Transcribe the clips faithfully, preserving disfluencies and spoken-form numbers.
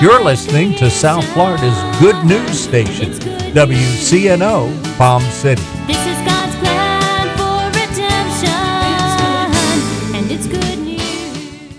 You're listening to South Florida's good news station, W C N O, Palm City. This is God's plan for redemption, and it's good news.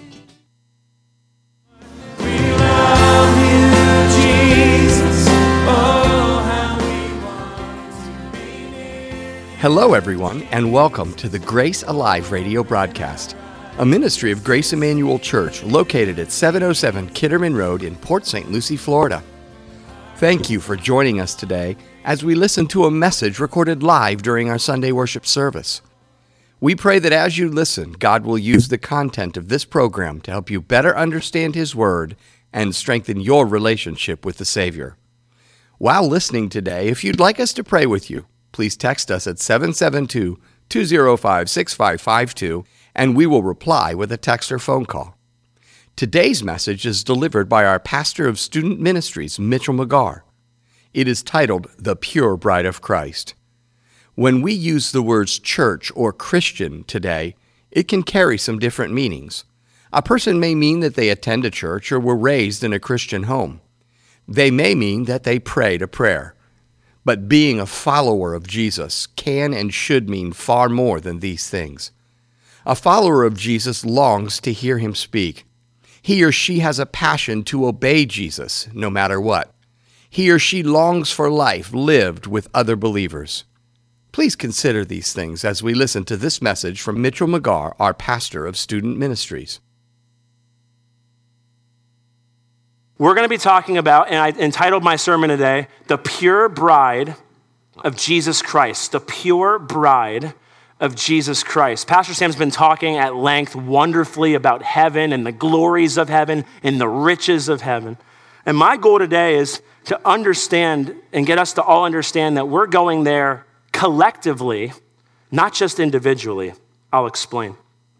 We love you, Jesus. Oh, how we want to be near. Hello, everyone, and welcome to the Grace Alive radio broadcast, a ministry of Grace Emmanuel Church located at seven oh seven Kitterman Road in Port Saint Lucie, Florida. Thank you for joining us today as we listen to a message recorded live during our Sunday worship service. We pray that as you listen, God will use the content of this program to help you better understand His Word and strengthen your relationship with the Savior. While listening today, if you'd like us to pray with you, please text us at seven seven two, two oh five, six five five two and we will reply with a text or phone call. Today's message is delivered by our pastor of student ministries, Mitchell McGarr. It is titled, The Pure Bride of Christ. When we use the words church or Christian today, it can carry some different meanings. A person may mean that they attend a church or were raised in a Christian home. They may mean that they prayed a prayer. But being a follower of Jesus can and should mean far more than these things. A follower of Jesus longs to hear Him speak. He or she has a passion to obey Jesus no matter what. He or she longs for life lived with other believers. Please consider these things as we listen to this message from Mitchell McGarr, our pastor of student ministries. We're going to be talking about, and I entitled my sermon today, The Pure Bride of Jesus Christ. The Pure Bride of Jesus Christ. Pastor Sam's been talking at length wonderfully about heaven and the glories of heaven and the riches of heaven. And my goal today is to understand and get us to all understand that we're going there collectively, not just individually. I'll explain.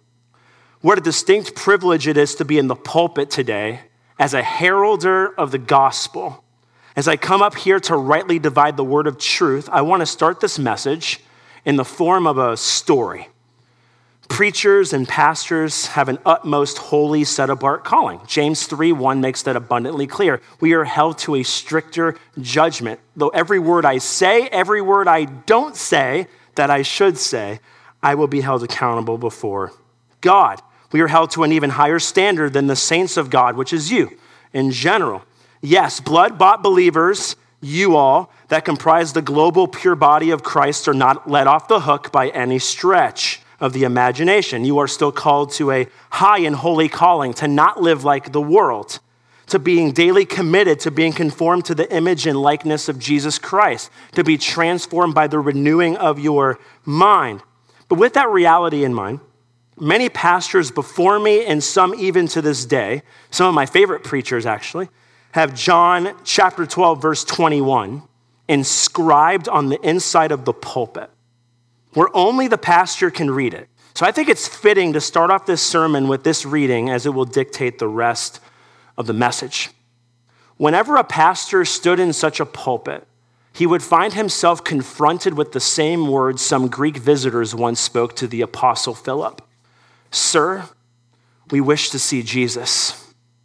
What a distinct privilege it is to be in the pulpit today as a heralder of the gospel. As I come up here to rightly divide the word of truth, I want to start this message in the form of a story. Preachers and pastors have an utmost holy set-apart calling. James three one makes that abundantly clear. We are held to a stricter judgment. Though every word I say, every word I don't say that I should say, I will be held accountable before God. We are held to an even higher standard than the saints of God, which is you in general. Yes, blood-bought believers, you all, that comprise the global pure body of Christ are not let off the hook by any stretch of the imagination. You are still called to a high and holy calling, to not live like the world, to being daily committed to being conformed to the image and likeness of Jesus Christ, to be transformed by the renewing of your mind. But with that reality in mind, many pastors before me, and some even to this day, some of my favorite preachers actually, have John chapter twelve, verse twenty-one inscribed on the inside of the pulpit, where only the pastor can read it. So I think it's fitting to start off this sermon with this reading, as it will dictate the rest of the message. Whenever a pastor stood in such a pulpit, he would find himself confronted with the same words some Greek visitors once spoke to the apostle Philip. Sir, we wish to see Jesus.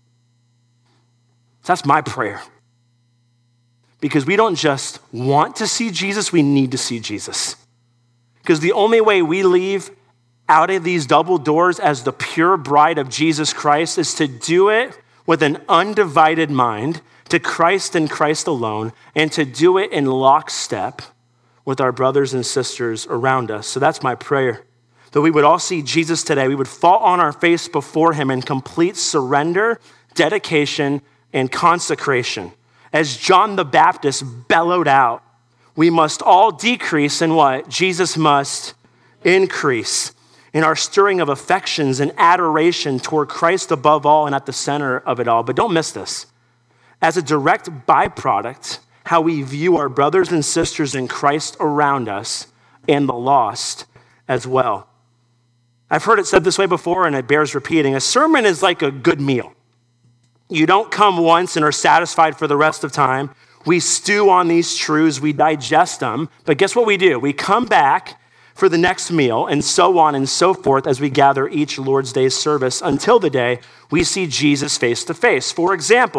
That's my prayer. Because we don't just want to see Jesus, we need to see Jesus. Because the only way we leave out of these double doors as the pure bride of Jesus Christ is to do it with an undivided mind to Christ and Christ alone, and to do it in lockstep with our brothers and sisters around us. So that's my prayer. That we would all see Jesus today. We would fall on our face before Him in complete surrender, dedication, and consecration. As John the Baptist bellowed out, we must all decrease and what? Jesus must increase in our stirring of affections and adoration toward Christ above all and at the center of it all. But don't miss this. As a direct byproduct, how we view our brothers and sisters in Christ around us and the lost as well. I've heard it said this way before, and it bears repeating. A sermon is like a good meal. You don't come once and are satisfied for the rest of time. We stew on these truths, we digest them, but guess what we do? We come back for the next meal, and so on and so forth as we gather each Lord's Day service until the day we see Jesus face to face. For example,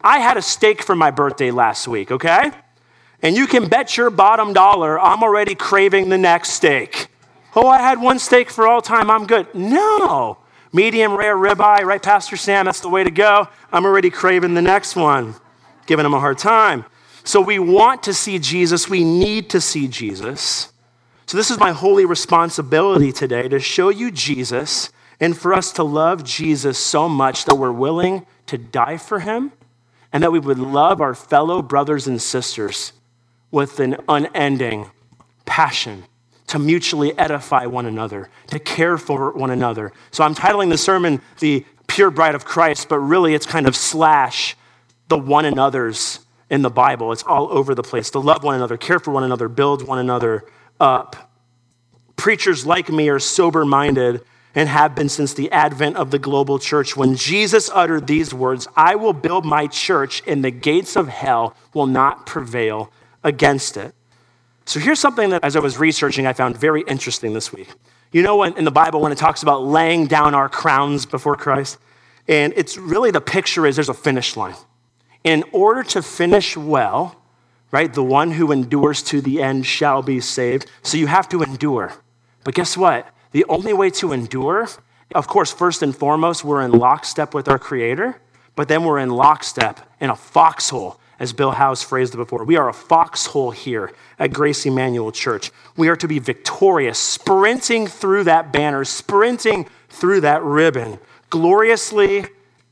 I had a steak for my birthday last week, okay? And you can bet your bottom dollar I'm already craving the next steak. Oh, I had one steak for all time, I'm good. No. Medium rare ribeye, right, Pastor Sam? That's the way to go. I'm already craving the next one, giving him a hard time. So we want to see Jesus. We need to see Jesus. So this is my holy responsibility today, to show you Jesus and for us to love Jesus so much that we're willing to die for him and that we would love our fellow brothers and sisters with an unending passion, to mutually edify one another, to care for one another. So I'm titling the sermon, The Pure Bride of Christ, but really it's kind of slash the one another's in the Bible. It's all over the place. To love one another, care for one another, build one another up. Preachers like me are sober-minded and have been since the advent of the global church. When Jesus uttered these words, I will build my church and the gates of hell will not prevail against it. So here's something that as I was researching, I found very interesting this week. You know, when in the Bible, when it talks about laying down our crowns before Christ, and it's really the picture is there's a finish line. In order to finish well, right, the one who endures to the end shall be saved. So you have to endure. But guess what? The only way to endure, of course, first and foremost, we're in lockstep with our Creator, but then we're in lockstep in a foxhole, as Bill Howes phrased it before. We are a foxhole here at Grace Emmanuel Church. We are to be victorious, sprinting through that banner, sprinting through that ribbon, gloriously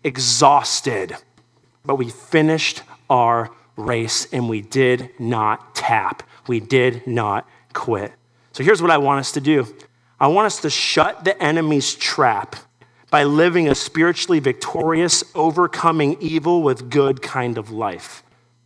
exhausted. But we finished our race and we did not tap. We did not quit. So here's what I want us to do. I want us to shut the enemy's trap by living a spiritually victorious, overcoming evil with good kind of life.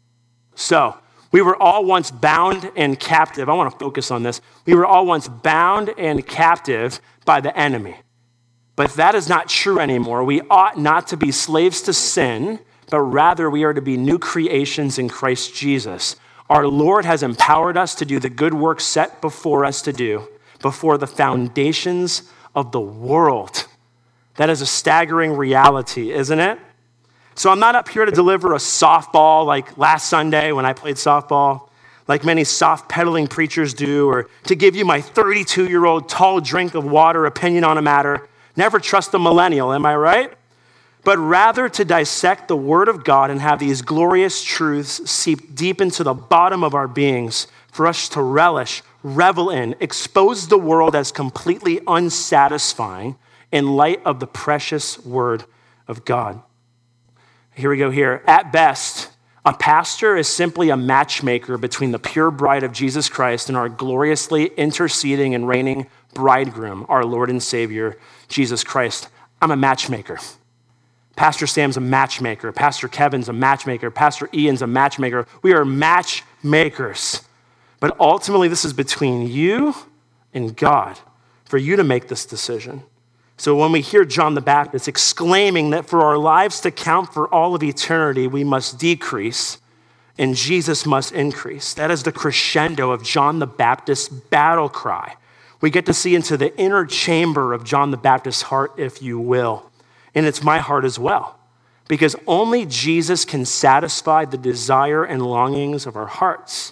So we were all once bound and captive. I want to focus on this. We were all once bound and captive by the enemy. But that is not true anymore. We ought not to be slaves to sin, but rather we are to be new creations in Christ Jesus. Our Lord has empowered us to do the good work set before us to do before the foundations of the world. That is a staggering reality, isn't it? So I'm not up here to deliver a softball like last Sunday when I played softball, like many soft-pedaling preachers do, or to give you my thirty-two-year-old tall drink of water opinion on a matter. Never trust a millennial, am I right? But rather to dissect the Word of God and have these glorious truths seep deep into the bottom of our beings for us to relish, revel in, expose the world as completely unsatisfying in light of the precious Word of God. Here we go here. At best, a pastor is simply a matchmaker between the pure bride of Jesus Christ and our gloriously interceding and reigning bridegroom, our Lord and Savior, Jesus Christ. I'm a matchmaker. Pastor Sam's a matchmaker. Pastor Kevin's a matchmaker. Pastor Ian's a matchmaker. We are matchmakers. But ultimately, this is between you and God for you to make this decision. So when we hear John the Baptist exclaiming that for our lives to count for all of eternity, we must decrease and Jesus must increase. That is the crescendo of John the Baptist's battle cry. We get to see into the inner chamber of John the Baptist's heart, if you will. And it's my heart as well, because only Jesus can satisfy the desire and longings of our hearts.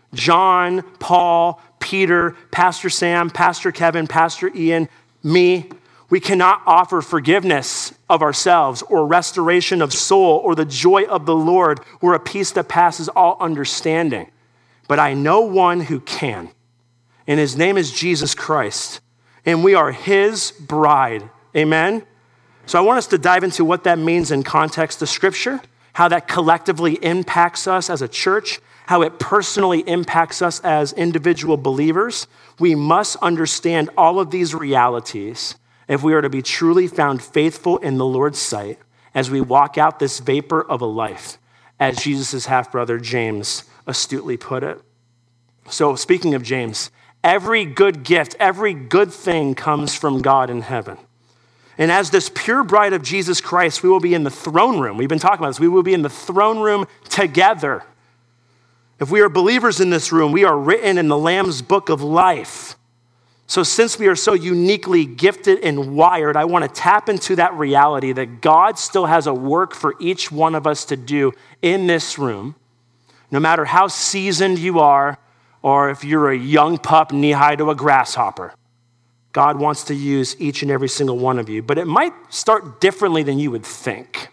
John, Paul, Peter, Pastor Sam, Pastor Kevin, Pastor Ian, me, we cannot offer forgiveness of ourselves or restoration of soul or the joy of the Lord or a peace that passes all understanding. But I know one who can, and his name is Jesus Christ, and we are his bride. Amen? So I want us to dive into what that means in context of Scripture, how that collectively impacts us as a church, how it personally impacts us as individual believers. We must understand all of these realities if we are to be truly found faithful in the Lord's sight as we walk out this vapor of a life, as Jesus' half-brother James astutely put it. So speaking of James, every good gift, every good thing comes from God in heaven. And as this pure bride of Jesus Christ, we will be in the throne room. We've been talking about this. We will be in the throne room together. If we are believers in this room, we are written in the Lamb's book of life. So since we are so uniquely gifted and wired, I want to tap into that reality that God still has a work for each one of us to do in this room. No matter how seasoned you are, or if you're a young pup knee-high to a grasshopper, God wants to use each and every single one of you. But it might start differently than you would think.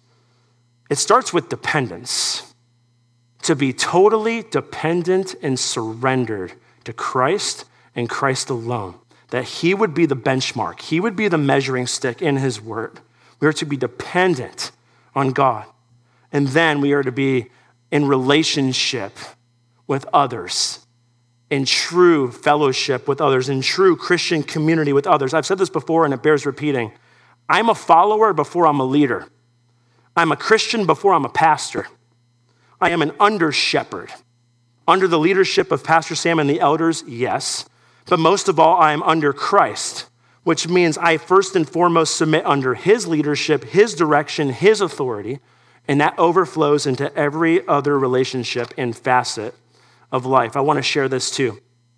It starts with dependence. To be totally dependent and surrendered to Christ and Christ alone. That he would be the benchmark. He would be the measuring stick in his word. We are to be dependent on God. And then we are to be in relationship with others, in true fellowship with others, in true Christian community with others. I've said this before and it bears repeating. I'm a follower before I'm a leader. I'm a Christian before I'm a pastor. I am an under shepherd. Under the leadership of Pastor Sam and the elders, yes. But most of all, I am under Christ, which means I first and foremost submit under his leadership, his direction, his authority, and that overflows into every other relationship and facet of life. I want to share this too.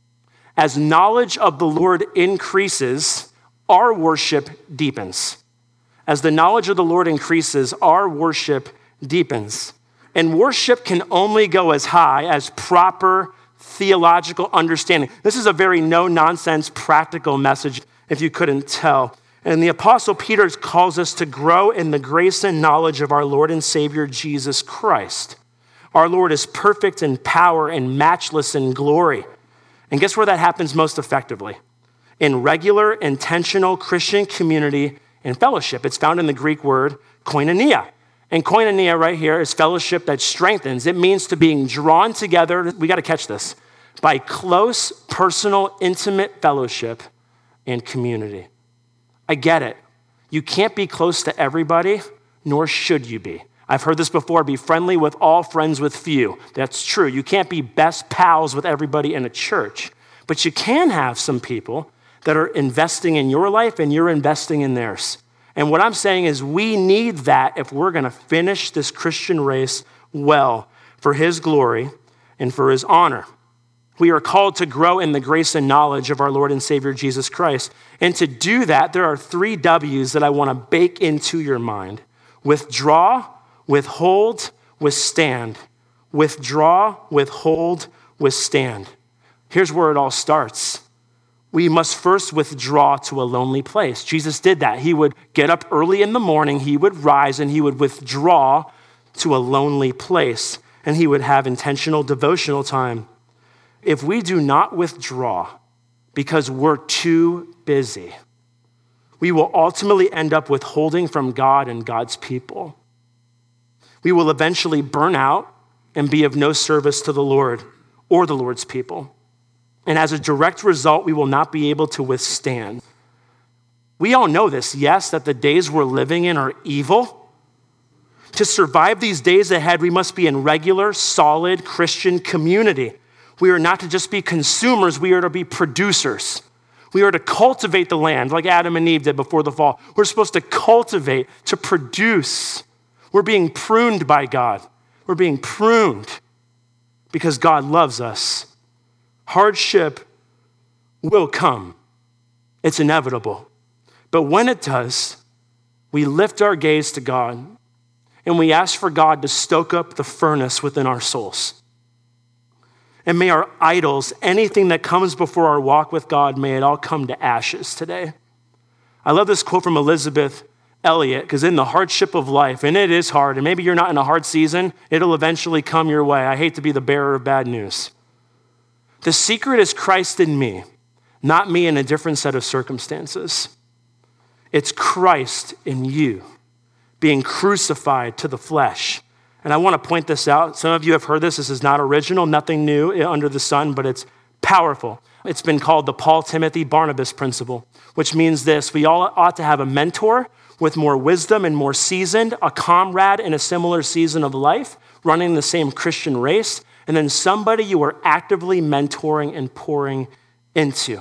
As knowledge of the Lord increases, our worship deepens. As the knowledge of the Lord increases, our worship deepens. And worship can only go as high as proper theological understanding. This is a very no-nonsense practical message, if you couldn't tell. And the Apostle Peter calls us to grow in the grace and knowledge of our Lord and Savior, Jesus Christ. Our Lord is perfect in power and matchless in glory. And guess where that happens most effectively? In regular, intentional Christian community and fellowship. It's found in the Greek word koinonia. And koinonia right here is fellowship that strengthens. It means to being drawn together, we got to catch this, by close, personal, intimate fellowship and community. I get it. You can't be close to everybody, nor should you be. I've heard this before, be friendly with all, friends with few. That's true. You can't be best pals with everybody in a church, but you can have some people that are investing in your life and you're investing in theirs. And what I'm saying is we need that if we're going to finish this Christian race well for his glory and for his honor. We are called to grow in the grace and knowledge of our Lord and Savior, Jesus Christ. And to do that, there are three W's that I want to bake into your mind. Withdraw, withhold, withstand. Withdraw, withhold, withstand. Here's where it all starts. We must first withdraw to a lonely place. Jesus did that. He would get up early in the morning, he would rise, and he would withdraw to a lonely place, and he would have intentional devotional time. If we do not withdraw because we're too busy, we will ultimately end up withholding from God and God's people. We will eventually burn out and be of no service to the Lord or the Lord's people. And as a direct result, we will not be able to withstand. We all know this, yes, that the days we're living in are evil. To survive these days ahead, we must be in regular, solid Christian community. We are not to just be consumers, we are to be producers. We are to cultivate the land like Adam and Eve did before the fall. We're supposed to cultivate, to produce. We're being pruned by God. We're being pruned because God loves us. Hardship will come. It's inevitable. But when it does, we lift our gaze to God and we ask for God to stoke up the furnace within our souls. And may our idols, anything that comes before our walk with God, may it all come to ashes today. I love this quote from Elizabeth Elliot, because in the hardship of life, and it is hard, and maybe you're not in a hard season, it'll eventually come your way. I hate to be the bearer of bad news. The secret is Christ in me, not me in a different set of circumstances. It's Christ in you, being crucified to the flesh. And I want to point this out. Some of you have heard this. This is not original, nothing new under the sun, but it's powerful. It's been called the Paul, Timothy, Barnabas principle, which means this. We all ought to have a mentor with more wisdom and more seasoned, a comrade in a similar season of life, running the same Christian race, and then somebody you are actively mentoring and pouring into.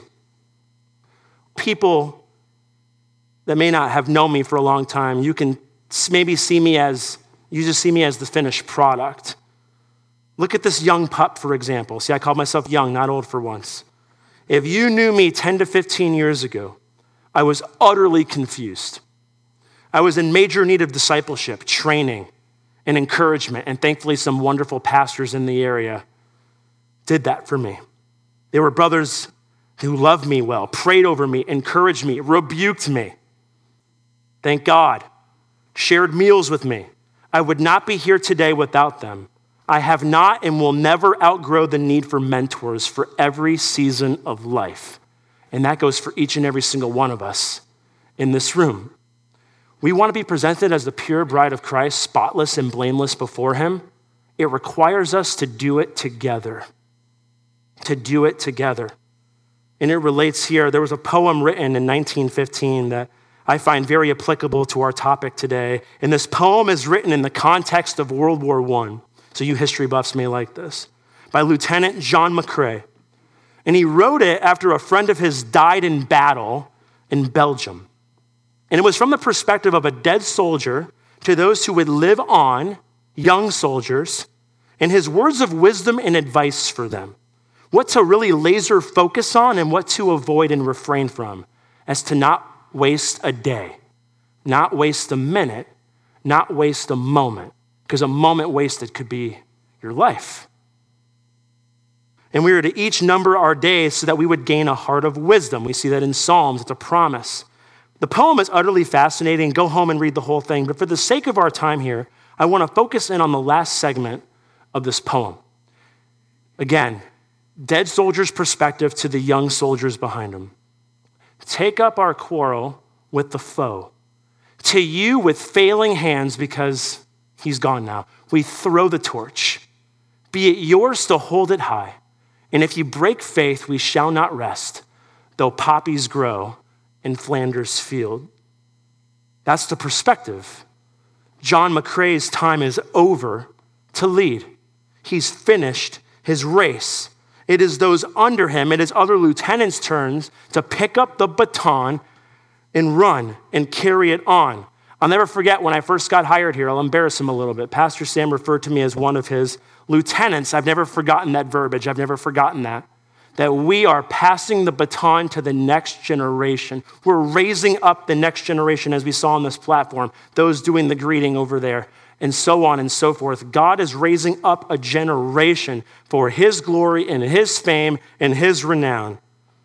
People that may not have known me for a long time, you can maybe see me as, you just see me as the finished product. Look at this young pup, for example. See, I call myself young, not old for once. If you knew me ten to fifteen years ago, I was utterly confused. I was in major need of discipleship, training, and encouragement, and thankfully some wonderful pastors in the area did that for me. They were brothers who loved me well, prayed over me, encouraged me, rebuked me. Thank God, shared meals with me. I would not be here today without them. I have not and will never outgrow the need for mentors for every season of life. And that goes for each and every single one of us in this room. We want to be presented as the pure bride of Christ, spotless and blameless before him. It requires us to do it together, to do it together. And it relates here. There was a poem written in nineteen fifteen that I find very applicable to our topic today. And this poem is written in the context of World War One. So you history buffs may like this, by Lieutenant John McCrae. And he wrote it after a friend of his died in battle in Belgium. And it was from the perspective of a dead soldier to those who would live on, young soldiers, and his words of wisdom and advice for them. What to really laser focus on and what to avoid and refrain from, as to not waste a day, not waste a minute, not waste a moment, because a moment wasted could be your life. And we were to each number our days so that we would gain a heart of wisdom. We see that in Psalms, it's a promise. The poem is utterly fascinating. Go home and read the whole thing. But for the sake of our time here, I want to focus in on the last segment of this poem. Again, dead soldier's perspective to the young soldiers behind him. Take up our quarrel with the foe. To you with failing hands, because he's gone now, we throw the torch. Be it yours to hold it high. And if you break faith, we shall not rest, though poppies grow in Flanders field. That's the perspective. John McCrae's time is over to lead. He's finished his race. It is those under him, it is other lieutenants' turns to pick up the baton and run and carry it on. I'll never forget when I first got hired here. I'll embarrass him a little bit. Pastor Sam referred to me as one of his lieutenants. I've never forgotten that verbiage. I've never forgotten that. That we are passing the baton to the next generation. We're raising up the next generation, as we saw on this platform, those doing the greeting over there, and so on and so forth. God is raising up a generation for his glory and his fame and his renown.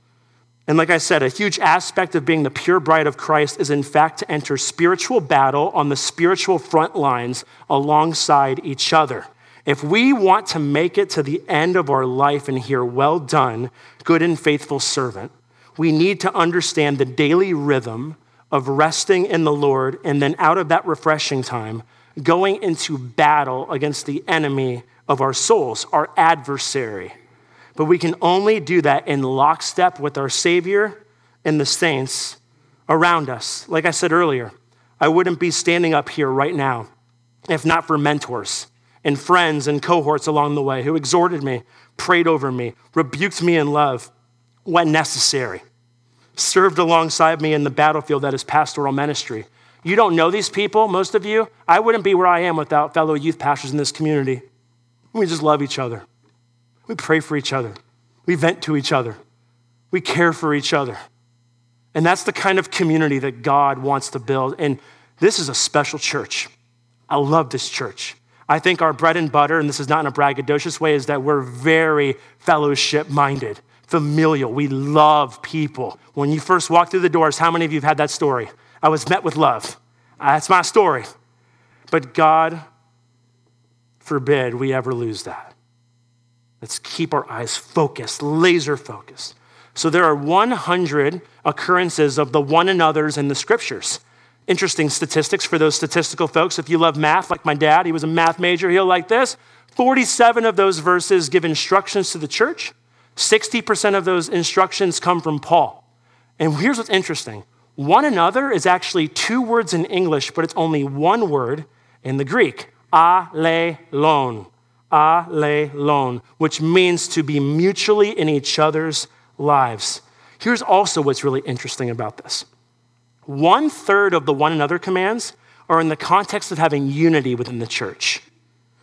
And like I said, a huge aspect of being the pure bride of Christ is in fact to enter spiritual battle on the spiritual front lines alongside each other. If we want to make it to the end of our life and hear, well done, good and faithful servant, we need to understand the daily rhythm of resting in the Lord, and then out of that refreshing time, going into battle against the enemy of our souls, our adversary. But we can only do that in lockstep with our Savior and the saints around us. Like I said earlier, I wouldn't be standing up here right now if not for mentors and friends and cohorts along the way who exhorted me, prayed over me, rebuked me in love when necessary, served alongside me in the battlefield that is pastoral ministry. You don't know these people, most of you. I wouldn't be where I am without fellow youth pastors in this community. We just love each other. We pray for each other. We vent to each other. We care for each other. And that's the kind of community that God wants to build. And this is a special church. I love this church. I think our bread and butter, and this is not in a braggadocious way, is that we're very fellowship-minded, familial. We love people. When you first walk through the doors, how many of you have had that story? I was met with love. That's my story. But God forbid we ever lose that. Let's keep our eyes focused, laser focused. So there are one hundred occurrences of the one another's in the scriptures. Interesting statistics for those statistical folks. If you love math, like my dad, he was a math major, he'll like this. forty-seven of those verses give instructions to the church. sixty percent of those instructions come from Paul. And here's what's interesting. One another is actually two words in English, but it's only one word in the Greek. Allelon. Allelon, which means to be mutually in each other's lives. Here's also what's really interesting about this. One third of the one another commands are in the context of having unity within the church.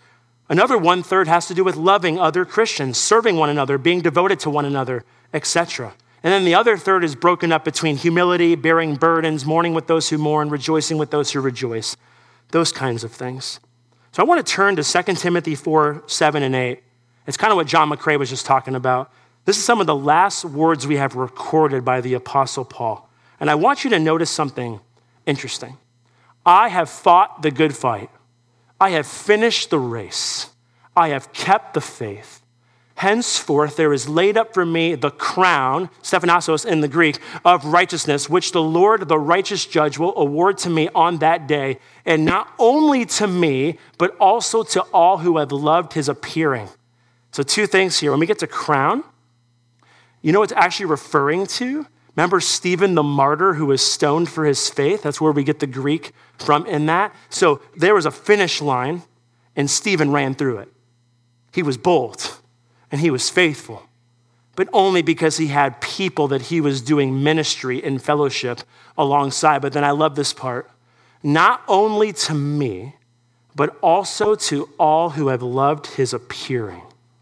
Another one-third has to do with loving other Christians, serving one another, being devoted to one another, et cetera. And then the other third is broken up between humility, bearing burdens, mourning with those who mourn, rejoicing with those who rejoice, those kinds of things. So I want to turn to Second Timothy four, seven, and eight. It's kind of what John McCrae was just talking about. This is some of the last words we have recorded by the Apostle Paul. And I want you to notice something interesting. I have fought the good fight. I have finished the race. I have kept the faith. Henceforth, there is laid up for me the crown, Stephanastos in the Greek, of righteousness, which the Lord, the righteous judge, will award to me on that day, and not only to me, but also to all who have loved his appearing. So two things here. When we get to crown, you know what it's actually referring to? Remember Stephen the martyr who was stoned for his faith? That's where we get the Greek from in that. So there was a finish line, and Stephen ran through it. He was bold, and he was faithful, but only because he had people that he was doing ministry and fellowship alongside. But then I love this part. Not only to me, but also to all who have loved his appearing.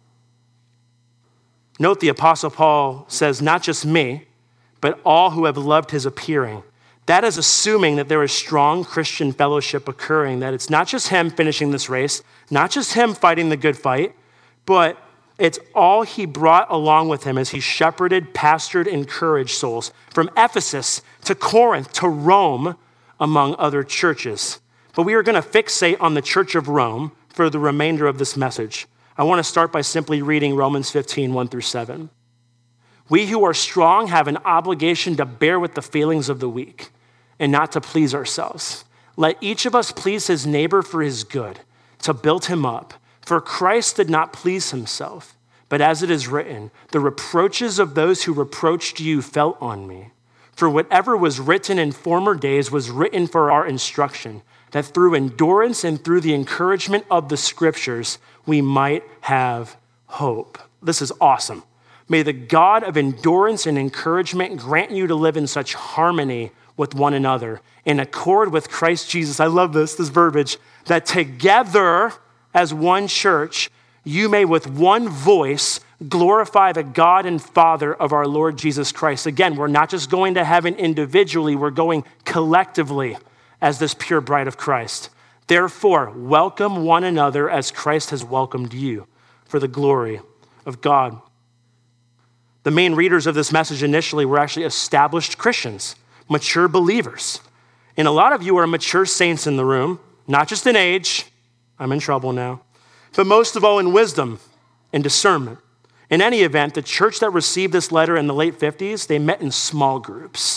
Note the Apostle Paul says, not just me, but all who have loved his appearing. That is assuming that there is strong Christian fellowship occurring, that it's not just him finishing this race, not just him fighting the good fight, but it's all he brought along with him as he shepherded, pastored, encouraged souls from Ephesus to Corinth to Rome, among other churches. But we are going to fixate on the church of Rome for the remainder of this message. I want to start by simply reading Romans fifteen, one through seven. We who are strong have an obligation to bear with the feelings of the weak and not to please ourselves. Let each of us please his neighbor for his good, to build him up. For Christ did not please himself, but as it is written, the reproaches of those who reproached you fell on me. For whatever was written in former days was written for our instruction, that through endurance and through the encouragement of the scriptures, we might have hope. This is awesome. May the God of endurance and encouragement grant you to live in such harmony with one another, in accord with Christ Jesus. I love this, this verbiage, that together as one church, you may with one voice glorify the God and Father of our Lord Jesus Christ. Again, we're not just going to heaven individually, we're going collectively as this pure bride of Christ. Therefore, welcome one another as Christ has welcomed you for the glory of God. The main readers of this message initially were actually established Christians, mature believers. And a lot of you are mature saints in the room, not just in age, I'm in trouble now, but most of all in wisdom and discernment. In any event, the church that received this letter in the late fifties, they met in small groups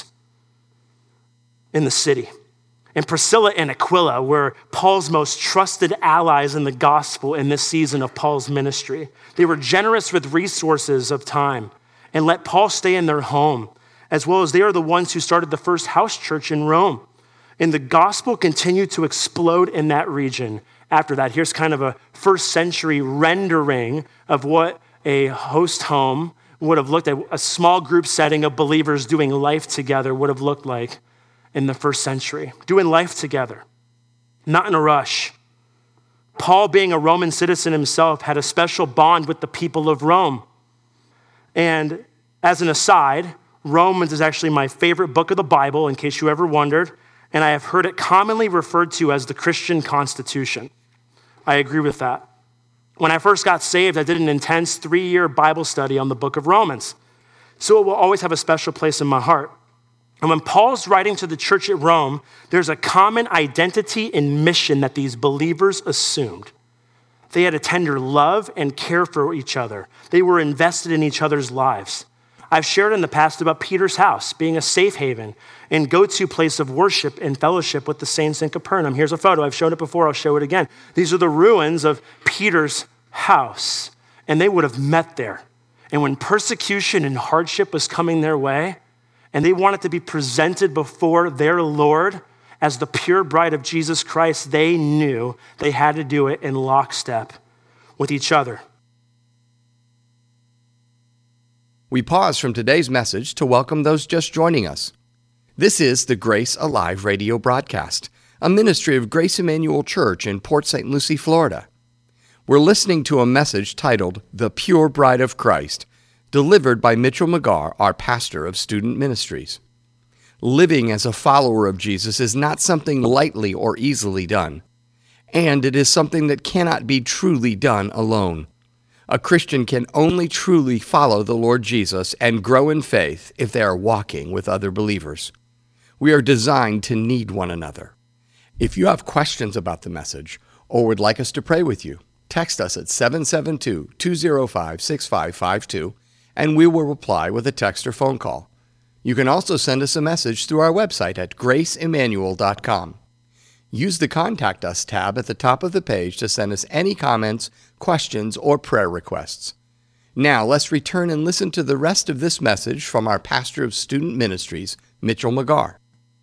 in the city. And Priscilla and Aquila were Paul's most trusted allies in the gospel in this season of Paul's ministry. They were generous with resources of time and let Paul stay in their home, as well as they are the ones who started the first house church in Rome. And the gospel continued to explode in that region. After that, here's kind of a first century rendering of what a host home would have looked at, a small group setting of believers doing life together would have looked like in the first century, doing life together, not in a rush. Paul, being a Roman citizen himself, had a special bond with the people of Rome. And as an aside, Romans is actually my favorite book of the Bible, in case you ever wondered, and I have heard it commonly referred to as the Christian Constitution. I agree with that. When I first got saved, I did an intense three-year Bible study on the book of Romans. So it will always have a special place in my heart. And when Paul's writing to the church at Rome, there's a common identity and mission that these believers assumed. They had a tender love and care for each other. They were invested in each other's lives. I've shared in the past about Peter's house being a safe haven and go-to place of worship and fellowship with the saints in Capernaum. Here's a photo. I've shown it before. I'll show it again. These are the ruins of Peter's house, and they would have met there. And when persecution and hardship was coming their way, and they wanted to be presented before their Lord as the pure bride of Jesus Christ, they knew they had to do it in lockstep with each other. We pause from today's message to welcome those just joining us. This is the Grace Alive radio broadcast, a ministry of Grace Emmanuel Church in Port Saint Lucie, Florida. We're listening to a message titled The Pure Bride of Christ, delivered by Mitchell McGarr, our pastor of student ministries. Living as a follower of Jesus is not something lightly or easily done, and it is something that cannot be truly done alone. A Christian can only truly follow the Lord Jesus and grow in faith if they are walking with other believers. We are designed to need one another. If you have questions about the message or would like us to pray with you, text us at seven seven two, two zero five, six five five two, and we will reply with a text or phone call. You can also send us a message through our website at grace emmanuel dot com. Use the Contact Us tab at the top of the page to send us any comments, questions, or prayer requests. Now, let's return and listen to the rest of this message from our pastor of student ministries, Mitchell McGarr.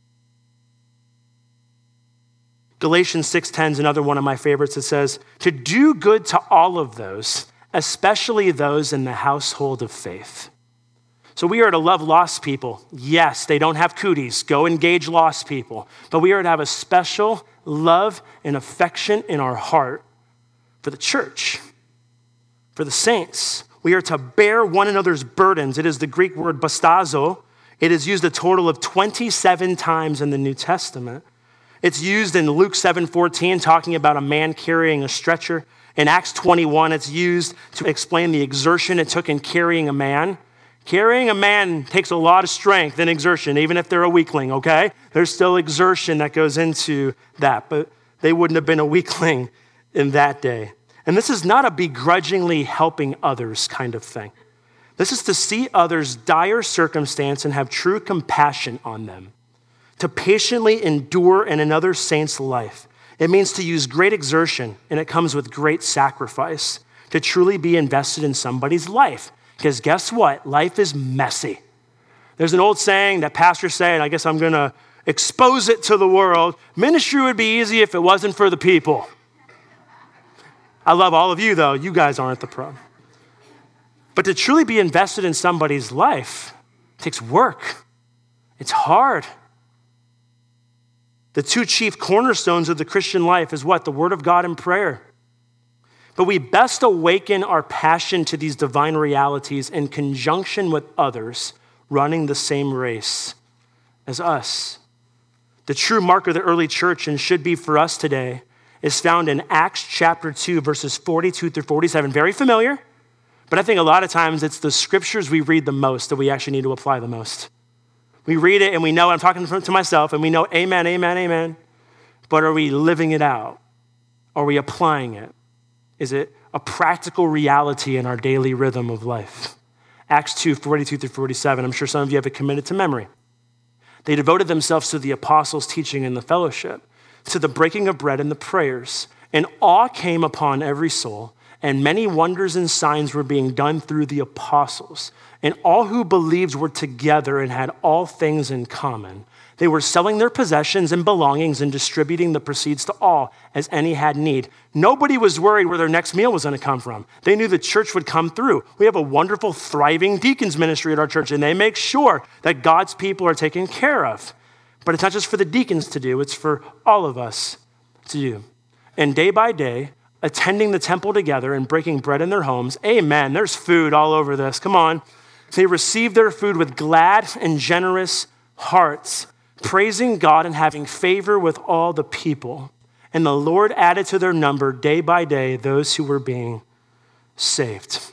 Galatians six ten is another one of my favorites. It says, to do good to all of those, especially those in the household of faith. So we are to love lost people. Yes, they don't have cooties. Go engage lost people. But we are to have a special love and affection in our heart for the church, for the saints. We are to bear one another's burdens. It is the Greek word bastazo. It is used a total of twenty-seven times in the New Testament. It's used in Luke seven fourteen, talking about a man carrying a stretcher. In Acts twenty-one, it's used to explain the exertion it took in carrying a man. Carrying a man takes a lot of strength and exertion, even if they're a weakling, okay? There's still exertion that goes into that, but they wouldn't have been a weakling in that day. And this is not a begrudgingly helping others kind of thing. This is to see others' dire circumstance and have true compassion on them, to patiently endure in another saint's life. It means to use great exertion, and it comes with great sacrifice, to truly be invested in somebody's life. Because guess what? Life is messy. There's an old saying that pastors say, and I guess I'm going to expose it to the world. Ministry would be easy if it wasn't for the people. I love all of you, though. You guys aren't the problem. But to truly be invested in somebody's life takes work. It's hard. The two chief cornerstones of the Christian life is what? The Word of God and prayer. But we best awaken our passion to these divine realities in conjunction with others running the same race as us. The true mark of the early church, and should be for us today, is found in Acts chapter two, verses forty-two through forty-seven. Very familiar, but I think a lot of times it's the scriptures we read the most that we actually need to apply the most. We read it and we know, I'm talking to myself, and we know amen, amen, amen. But are we living it out? Are we applying it? Is it a practical reality in our daily rhythm of life? Acts two, forty-two through forty-seven. I'm sure some of you have it committed to memory. They devoted themselves to the apostles' teaching and the fellowship, to the breaking of bread and the prayers. And awe came upon every soul, and many wonders and signs were being done through the apostles. And all who believed were together and had all things in common. They were selling their possessions and belongings and distributing the proceeds to all as any had need. Nobody was worried where their next meal was going to come from. They knew the church would come through. We have a wonderful, thriving deacons ministry at our church, and they make sure that God's people are taken care of. But it's not just for the deacons to do, it's for all of us to do. And day by day, attending the temple together and breaking bread in their homes, amen, there's food all over this, come on. They received their food with glad and generous hearts, praising God and having favor with all the people. And the Lord added to their number day by day those who were being saved.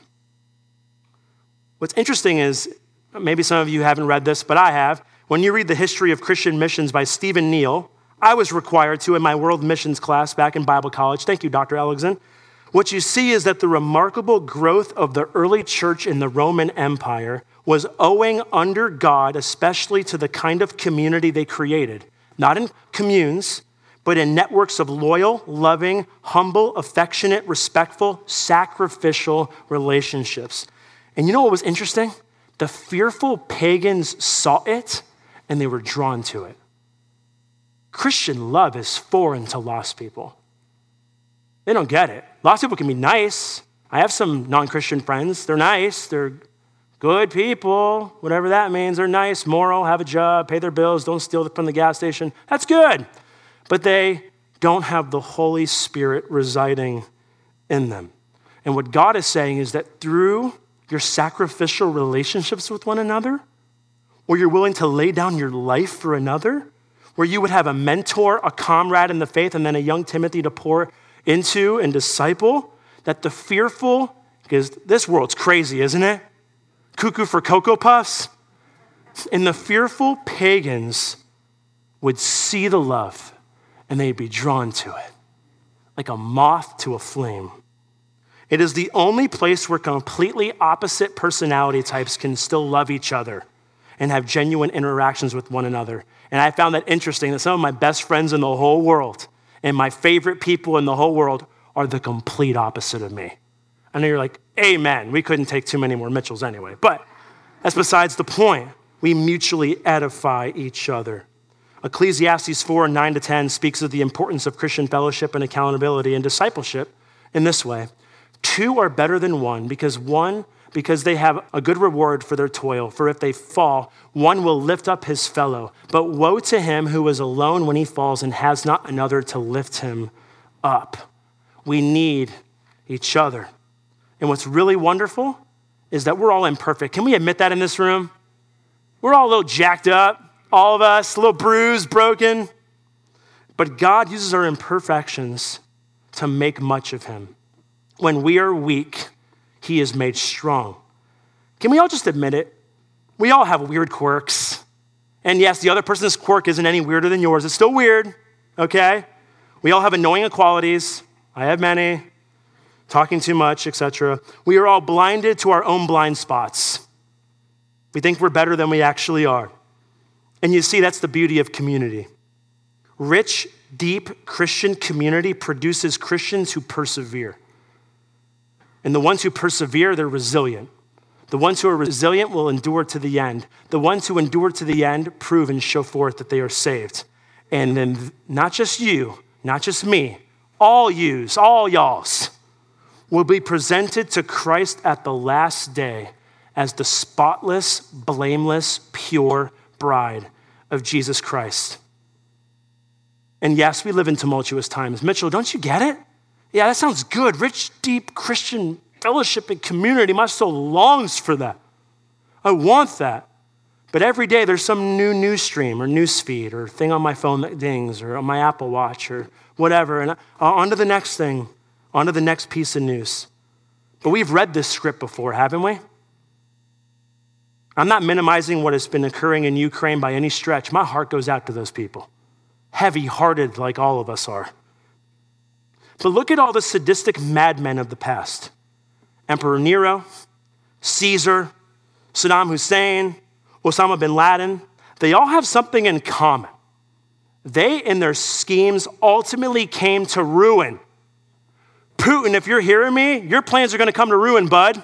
What's interesting is, maybe some of you haven't read this, but I have. When you read the history of Christian missions by Stephen Neal, I was required to in my world missions class back in Bible college. Thank you, Doctor Elligson. What you see is that the remarkable growth of the early church in the Roman Empire was owing under God, especially to the kind of community they created, not in communes, but in networks of loyal, loving, humble, affectionate, respectful, sacrificial relationships. And you know what was interesting? The fearful pagans saw it and they were drawn to it. Christian love is foreign to lost people. They don't get it. Lost people can be nice. I have some non-Christian friends. They're nice. They're good people, whatever that means. They're nice, moral, have a job, pay their bills, don't steal from the gas station. That's good. But they don't have the Holy Spirit residing in them. And what God is saying is that through your sacrificial relationships with one another, where you're willing to lay down your life for another, where you would have a mentor, a comrade in the faith, and then a young Timothy to pour into and disciple, that the fearful, because this world's crazy, isn't it? Cuckoo for Cocoa Puffs. And the fearful pagans would see the love and they'd be drawn to it, like a moth to a flame. It is the only place where completely opposite personality types can still love each other and have genuine interactions with one another. And I found that interesting, that some of my best friends in the whole world and my favorite people in the whole world are the complete opposite of me. I know you're like, amen. We couldn't take too many more Mitchells anyway, but that's besides the point. We mutually edify each other. Ecclesiastes four, nine to ten speaks of the importance of Christian fellowship and accountability and discipleship in this way. Two are better than one because one, because they have a good reward for their toil. For if they fall, one will lift up his fellow. But woe to him who is alone when he falls and has not another to lift him up. We need each other. And what's really wonderful is that we're all imperfect. Can we admit that in this room? We're all a little jacked up, all of us, a little bruised, broken. But God uses our imperfections to make much of him. When we are weak, he is made strong. Can we all just admit it? We all have weird quirks. And yes, the other person's quirk isn't any weirder than yours. It's still weird, okay? We all have annoying qualities. I have many. Talking too much, et cetera. We are all blinded to our own blind spots. We think we're better than we actually are. And you see, that's the beauty of community. Rich, deep Christian community produces Christians who persevere. And the ones who persevere, they're resilient. The ones who are resilient will endure to the end. The ones who endure to the end prove and show forth that they are saved. And then not just you, not just me, all yous, all y'alls will be presented to Christ at the last day as the spotless, blameless, pure bride of Jesus Christ. And yes, we live in tumultuous times. Mitchell, don't you get it? Yeah, that sounds good. Rich, deep Christian fellowship and community. My soul longs for that. I want that. But every day there's some new news stream or news feed or thing on my phone that dings or on my Apple Watch or whatever. And on to the next thing, on to the next piece of news. But we've read this script before, haven't we? I'm not minimizing what has been occurring in Ukraine by any stretch. My heart goes out to those people. Heavy-hearted like all of us are. But look at all the sadistic madmen of the past. Emperor Nero, Caesar, Saddam Hussein, Osama bin Laden. They all have something in common. They, in their schemes, ultimately came to ruin. Putin, if you're hearing me, your plans are going to come to ruin, bud.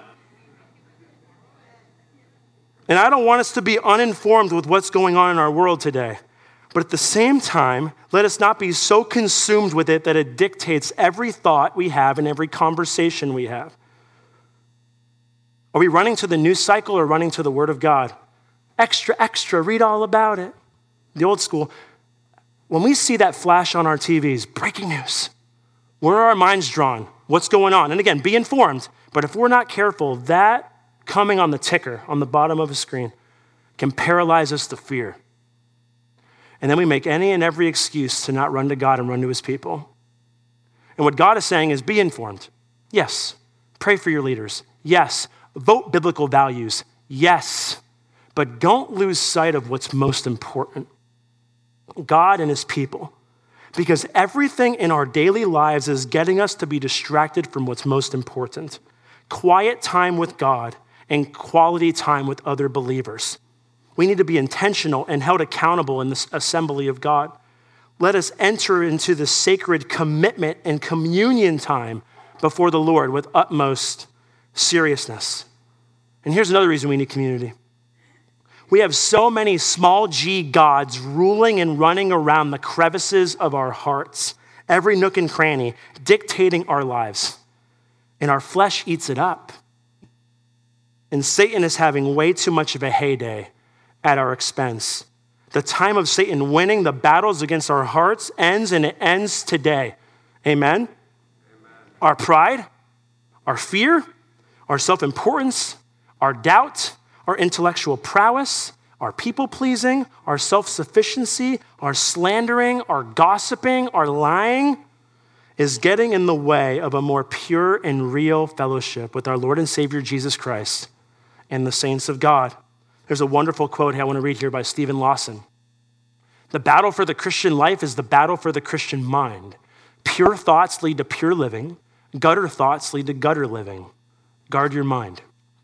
And I don't want us to be uninformed with what's going on in our world today. But at the same time, let us not be so consumed with it that it dictates every thought we have and every conversation we have. Are we running to the news cycle or running to the Word of God? Extra, extra, read all about it. The old school. When we see that flash on our T Vs, breaking news, where are our minds drawn? What's going on? And again, be informed. But if we're not careful, that coming on the ticker on the bottom of a screen can paralyze us to fear. And then we make any and every excuse to not run to God and run to his people. And what God is saying is be informed. Yes. Pray for your leaders. Yes. Vote biblical values. Yes. But don't lose sight of what's most important. God and his people. Because everything in our daily lives is getting us to be distracted from what's most important. Quiet time with God and quality time with other believers. We need to be intentional and held accountable in this assembly of God. Let us enter into the sacred commitment and communion time before the Lord with utmost seriousness. And here's another reason we need community. We have so many small g gods ruling and running around the crevices of our hearts, every nook and cranny, dictating our lives. And our flesh eats it up. And Satan is having way too much of a heyday at our expense. The time of Satan winning the battles against our hearts ends, and it ends today. Amen? Amen. Our pride, Our fear, our self-importance, our doubt, our intellectual prowess, our people-pleasing, our self-sufficiency, our slandering, our gossiping, our lying is getting in the way of a more pure and real fellowship with our Lord and Savior Jesus Christ and the saints of God. There's a wonderful quote I want to read here by Stephen Lawson. The battle for the Christian life is the battle for the Christian mind. Pure thoughts lead to pure living. Gutter thoughts lead to gutter living. Guard your mind.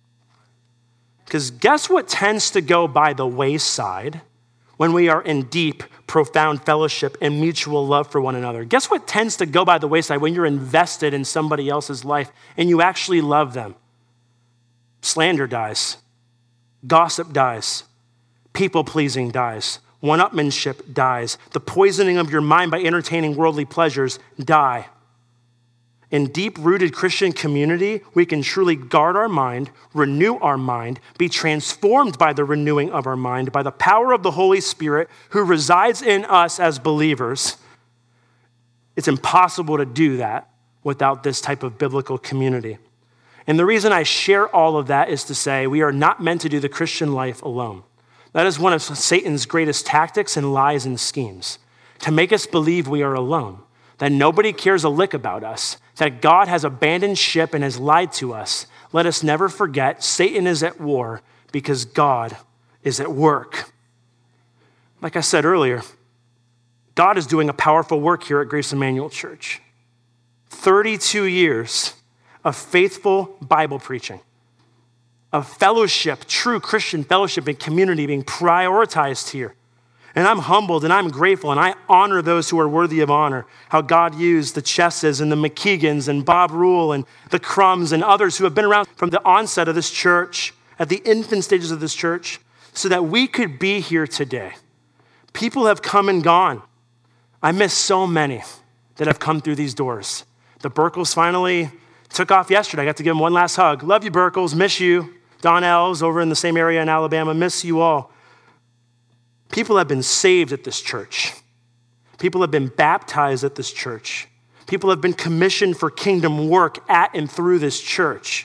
Because guess what tends to go by the wayside when we are in deep, profound fellowship and mutual love for one another? Guess what tends to go by the wayside when you're invested in somebody else's life and you actually love them? Slander dies. Gossip dies. People-pleasing dies. One-upmanship dies. The poisoning of your mind by entertaining worldly pleasures die. In deep-rooted Christian community, we can truly guard our mind, renew our mind, be transformed by the renewing of our mind, by the power of the Holy Spirit who resides in us as believers. It's impossible to do that without this type of biblical community. And the reason I share all of that is to say we are not meant to do the Christian life alone. That is one of Satan's greatest tactics and lies and schemes, to make us believe we are alone, that nobody cares a lick about us, that God has abandoned ship and has lied to us. Let us never forget Satan is at war because God is at work. Like I said earlier, God is doing a powerful work here at Grace Emmanuel Church. thirty-two years of faithful Bible preaching, of fellowship, true Christian fellowship and community being prioritized here. And I'm humbled and I'm grateful and I honor those who are worthy of honor, how God used the Chesses and the McKeegans and Bob Rule and the Crumbs and others who have been around from the onset of this church, at the infant stages of this church, so that we could be here today. People have come and gone. I miss so many that have come through these doors. The Burkles finally took off yesterday. I got to give them one last hug. Love you, Burkles. Miss you. Donnell's over in the same area in Alabama. Miss you all. People have been saved at this church. People have been baptized at this church. People have been commissioned for kingdom work at and through this church.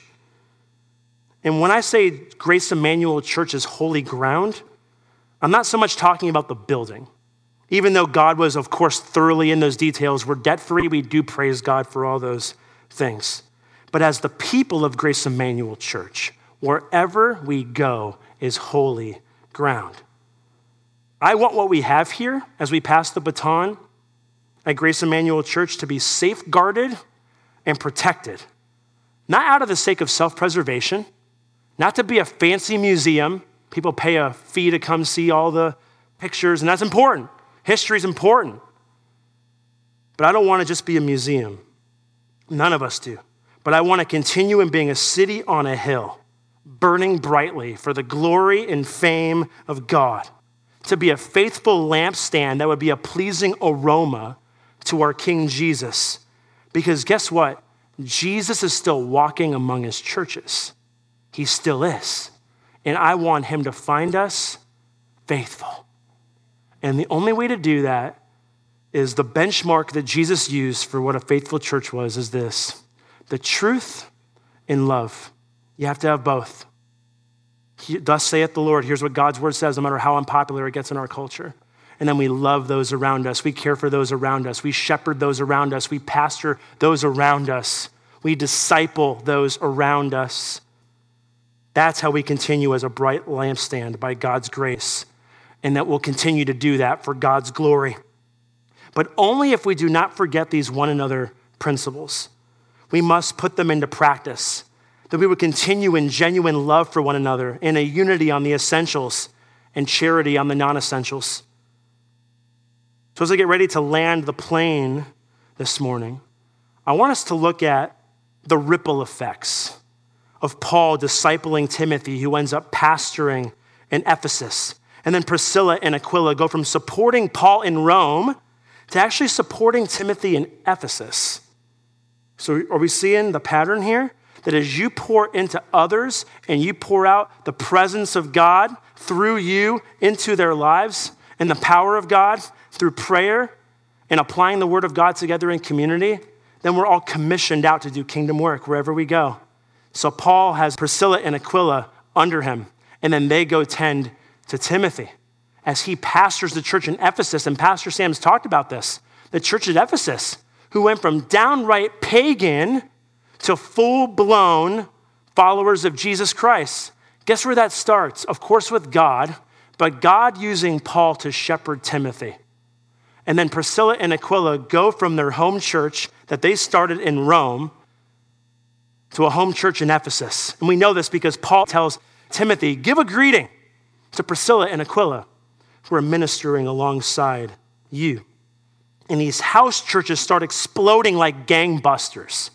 And when I say Grace Emmanuel Church is holy ground, I'm not so much talking about the building. Even though God was, of course, thoroughly in those details, we're debt-free, we do praise God for all those things. But as the people of Grace Emmanuel Church, wherever we go is holy ground. I want what we have here as we pass the baton at Grace Emmanuel Church to be safeguarded and protected. Not out of the sake of self-preservation, not to be a fancy museum. People pay a fee to come see all the pictures, and that's important. History is important. But I don't want to just be a museum. None of us do. But I want to continue in being a city on a hill, burning brightly for the glory and fame of God. To be a faithful lampstand that would be a pleasing aroma to our King Jesus. Because guess what? Jesus is still walking among his churches. He still is. And I want him to find us faithful. And the only way to do that is the benchmark that Jesus used for what a faithful church was is this: the truth and love. You have to have both. He, thus saith the Lord. Here's what God's word says, no matter how unpopular it gets in our culture. And then we love those around us. We care for those around us. We shepherd those around us. We pastor those around us. We disciple those around us. That's how we continue as a bright lampstand by God's grace. And that we'll continue to do that for God's glory. But only if we do not forget these one another principles. We must put them into practice. That we would continue in genuine love for one another, in a unity on the essentials and charity on the non-essentials. So as I get ready to land the plane this morning, I want us to look at the ripple effects of Paul discipling Timothy, who ends up pastoring in Ephesus. And then Priscilla and Aquila go from supporting Paul in Rome to actually supporting Timothy in Ephesus. So are we seeing the pattern here? That as you pour into others and you pour out the presence of God through you into their lives and the power of God through prayer and applying the word of God together in community, then we're all commissioned out to do kingdom work wherever we go. So Paul has Priscilla and Aquila under him, and then they go tend to Timothy as he pastors the church in Ephesus. And Pastor Sam's talked about this. The church at Ephesus, who went from downright pagan to full-blown followers of Jesus Christ. Guess where that starts? Of course with God, but God using Paul to shepherd Timothy. And then Priscilla and Aquila go from their home church that they started in Rome to a home church in Ephesus. And we know this because Paul tells Timothy, give a greeting to Priscilla and Aquila who are ministering alongside you. And these house churches start exploding like gangbusters.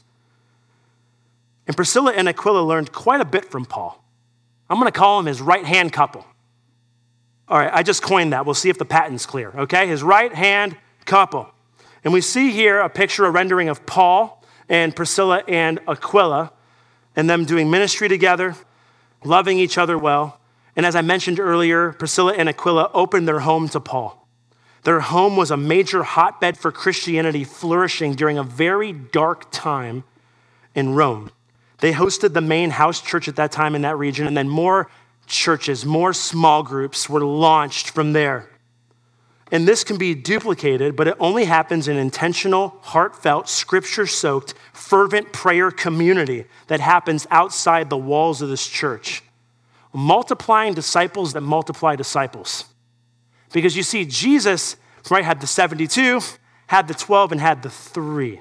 And Priscilla and Aquila learned quite a bit from Paul. I'm going to call him his right-hand couple. All right, I just coined that. We'll see if the patent's clear, okay? His right-hand couple. And we see here a picture, a rendering of Paul and Priscilla and Aquila and them doing ministry together, loving each other well. And as I mentioned earlier, Priscilla and Aquila opened their home to Paul. Their home was a major hotbed for Christianity flourishing during a very dark time in Rome. They hosted the main house church at that time in that region, and then more churches, more small groups were launched from there. And this can be duplicated, but it only happens in intentional, heartfelt, scripture-soaked, fervent prayer community that happens outside the walls of this church. Multiplying disciples that multiply disciples. Because you see, Jesus, right, had the seventy-two, had the twelve, and had the three.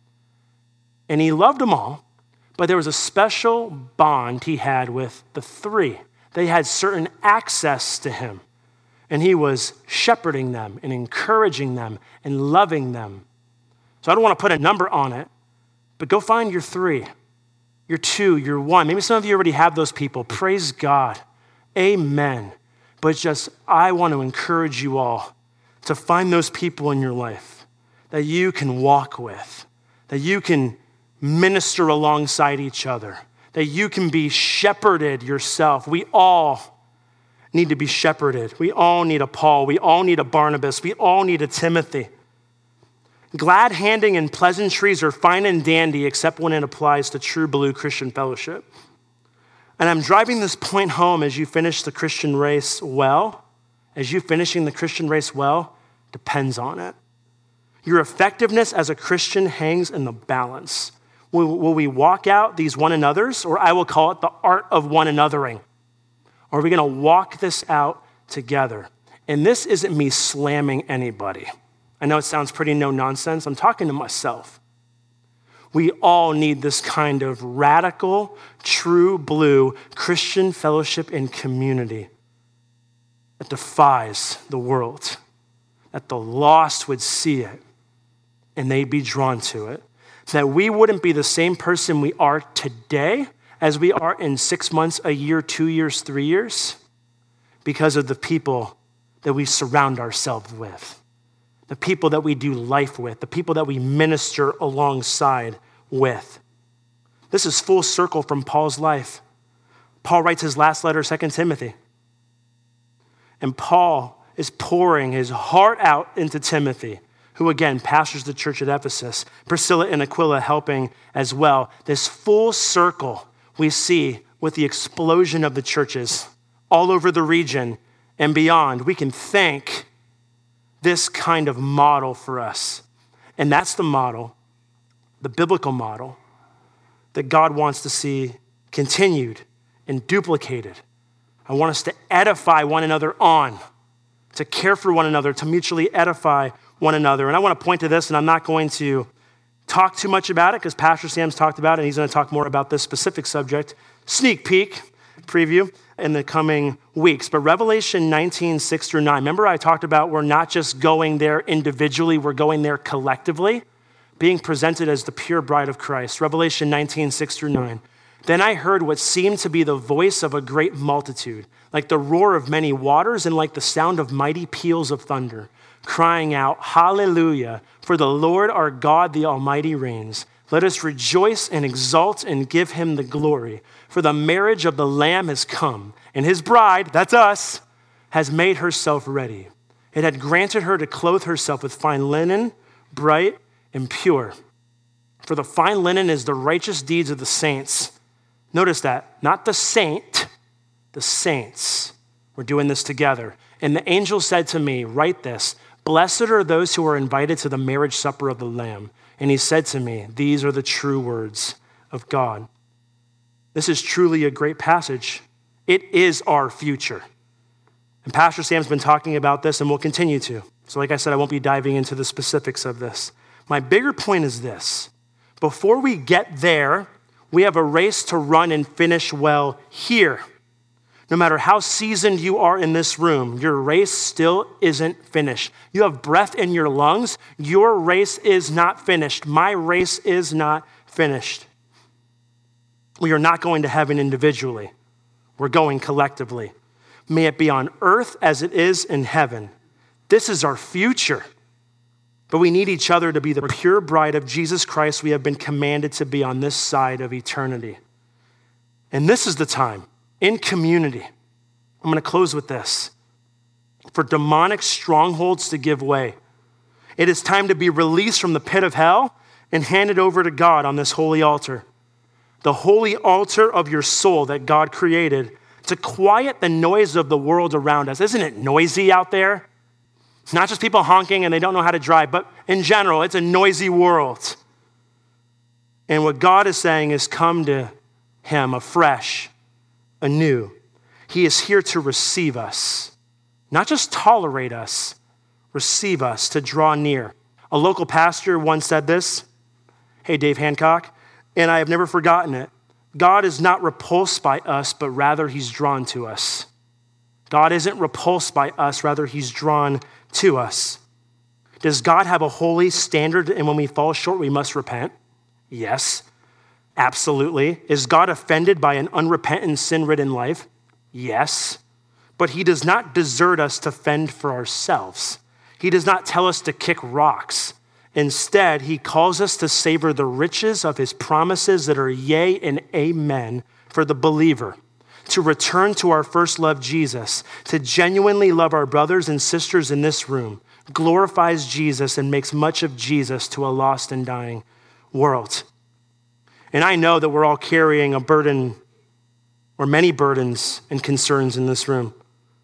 And he loved them all, but there was a special bond he had with the three. They had certain access to him, and he was shepherding them and encouraging them and loving them. So I don't want to put a number on it, but go find your three, your two, your one. Maybe some of you already have those people. Praise God. Amen. But it's just, I want to encourage you all to find those people in your life that you can walk with, that you can minister alongside each other, that you can be shepherded yourself. We all need to be shepherded. We all need a Paul. We all need a Barnabas. We all need a Timothy. Glad handing and pleasantries are fine and dandy except when it applies to true blue Christian fellowship. And I'm driving this point home as you finish the Christian race well, as you finishing the Christian race well, depends on it. Your effectiveness as a Christian hangs in the balance. Will, will we walk out these one another's, or I will call it the art of one anothering? Or are we going to walk this out together? And this isn't me slamming anybody. I know it sounds pretty no nonsense. I'm talking to myself. We all need this kind of radical, true blue Christian fellowship and community that defies the world, that the lost would see it and they'd be drawn to it, that we wouldn't be the same person we are today as we are in six months, a year, two years, three years, because of the people that we surround ourselves with, the people that we do life with, the people that we minister alongside with. This is full circle from Paul's life. Paul writes his last letter, Second Timothy. And Paul is pouring his heart out into Timothy, who again pastors the church at Ephesus. Priscilla and Aquila helping as well. This full circle we see with the explosion of the churches all over the region and beyond. We can thank this kind of model for us. And that's the model, the biblical model, that God wants to see continued and duplicated. I want us to edify one another on, to care for one another, to mutually edify one another. And I want to point to this, and I'm not going to talk too much about it because Pastor Sam's talked about it, and he's going to talk more about this specific subject. Sneak peek, preview in the coming weeks. But Revelation nineteen, six through nine, remember I talked about we're not just going there individually, we're going there collectively, being presented as the pure bride of Christ. Revelation nineteen, six through nine. Then I heard what seemed to be the voice of a great multitude, like the roar of many waters and like the sound of mighty peals of thunder, crying out, Hallelujah, for the Lord our God, the Almighty reigns. Let us rejoice and exult and give him the glory. For the marriage of the Lamb has come, and his bride, that's us, has made herself ready. It had granted her to clothe herself with fine linen, bright and pure. For the fine linen is the righteous deeds of the saints. Notice that, not the saint, the saints. We're doing this together. And the angel said to me, write this, blessed are those who are invited to the marriage supper of the Lamb. And he said to me, these are the true words of God. This is truly a great passage. It is our future. And Pastor Sam's been talking about this and will continue to. So like I said, I won't be diving into the specifics of this. My bigger point is this. Before we get there, we have a race to run and finish well here. No matter how seasoned you are in this room, your race still isn't finished. You have breath in your lungs. Your race is not finished. My race is not finished. We are not going to heaven individually. We're going collectively. May it be on earth as it is in heaven. This is our future. But we need each other to be the pure bride of Jesus Christ we have been commanded to be on this side of eternity. And this is the time, in community, I'm going to close with this, for demonic strongholds to give way. It is time to be released from the pit of hell and handed over to God on this holy altar. The holy altar of your soul that God created to quiet the noise of the world around us. Isn't it noisy out there? Not just people honking and they don't know how to drive, but in general, it's a noisy world. And what God is saying is come to him afresh, anew. He is here to receive us, not just tolerate us, receive us, to draw near. A local pastor once said this, hey, Dave Hancock, and I have never forgotten it. God is not repulsed by us, but rather he's drawn to us. God isn't repulsed by us, rather he's drawn to us. Does God have a holy standard, and when we fall short, we must repent? Yes, absolutely. Is God offended by an unrepentant, sin-ridden life? Yes, but he does not desert us to fend for ourselves. He does not tell us to kick rocks. Instead, he calls us to savor the riches of his promises that are yea and amen for the believer, to return to our first love, Jesus, to genuinely love our brothers and sisters in this room, glorifies Jesus and makes much of Jesus to a lost and dying world. And I know that we're all carrying a burden or many burdens and concerns in this room.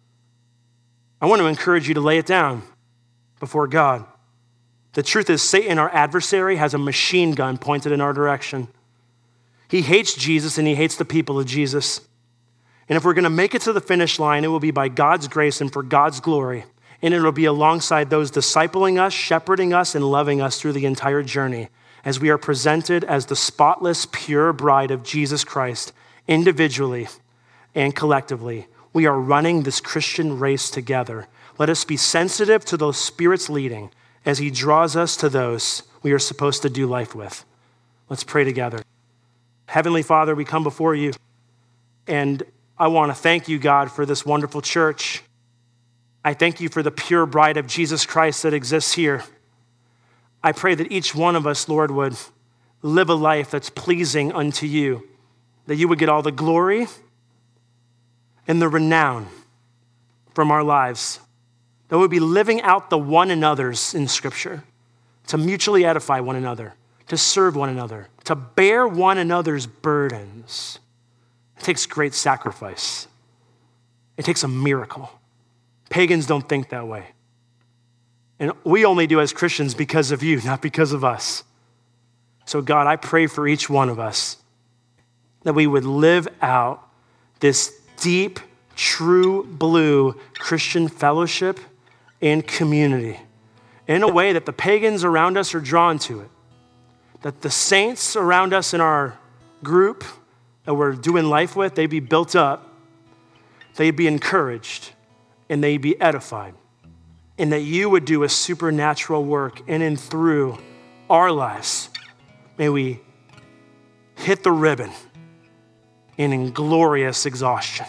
I want to encourage you to lay it down before God. The truth is, Satan, our adversary, has a machine gun pointed in our direction. He hates Jesus and he hates the people of Jesus. And if we're going to make it to the finish line, it will be by God's grace and for God's glory. And it will be alongside those discipling us, shepherding us, and loving us through the entire journey as we are presented as the spotless, pure bride of Jesus Christ, individually and collectively. We are running this Christian race together. Let us be sensitive to the Spirit's leading as he draws us to those we are supposed to do life with. Let's pray together. Heavenly Father, we come before you, and I want to thank you, God, for this wonderful church. I thank you for the pure bride of Jesus Christ that exists here. I pray that each one of us, Lord, would live a life that's pleasing unto you, that you would get all the glory and the renown from our lives, that we'll be living out the one another's in Scripture, to mutually edify one another, to serve one another, to bear one another's burdens. It takes great sacrifice. It takes a miracle. Pagans don't think that way. And we only do as Christians because of you, not because of us. So God, I pray for each one of us that we would live out this deep, true blue Christian fellowship and community in a way that the pagans around us are drawn to it, that the saints around us in our group that we're doing life with, they be built up, they be encouraged, and they be edified, and that you would do a supernatural work in and through our lives. May we hit the ribbon in inglorious exhaustion.